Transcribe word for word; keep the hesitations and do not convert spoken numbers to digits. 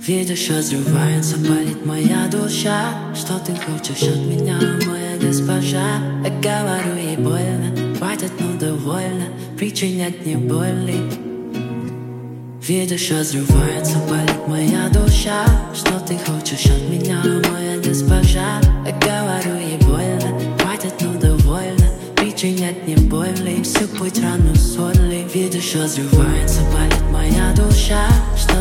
Видишь, разрывается, болит моя душа. Что ты хочешь от меня, моя госпожа? Я говорю ей больно, хватит, ну довольно причинять мне боли. Видишь, разрывается, болит моя душа. Что ты хочешь от меня, моя госпожа? Я говорю ей больно, хватит, ну довольно причинять мне боли. Всю путь рану соли. Видишь, разрывается, болит моя душа. Что